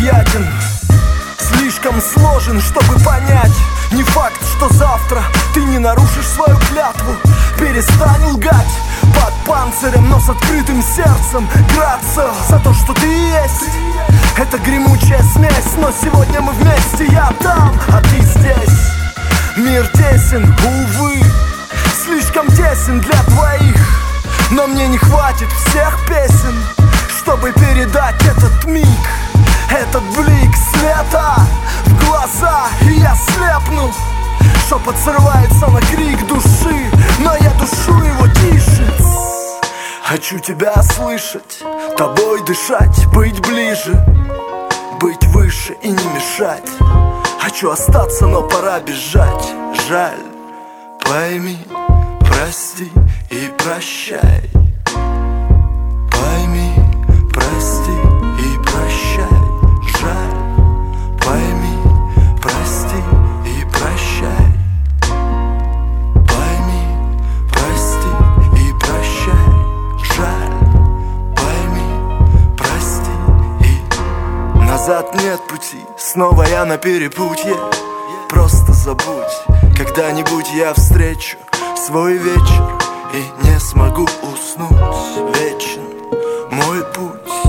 необъятен, слишком сложен, чтобы понять. Не факт, что завтра ты не нарушишь свою клятву. Перестань лгать под панцирем, но с открытым сердцем. Грацио за то, что ты есть. Это гремучая смесь, но сегодня мы вместе. Я там, а ты здесь. Мир тесен, увы, слишком тесен для двоих. Но мне не хватит всех песен, чтобы передать этот миг, этот блик света в глаза, и я слепну. Шепот срывается на крик души, но я душу его тише. Хочу тебя слышать, тобой дышать, быть ближе, быть выше и не мешать. Хочу остаться, но пора бежать. Жаль, пойми, прости и прощай. Пойми, прости и прощай. Жаль, пойми, прости и прощай. Пойми, прости и прощай. Жаль, пойми, прости и... Назад нет пути, снова я на перепутье. Просто забудь, когда-нибудь я встречу свой вечер и не смогу уснуть. Вечен мой путь.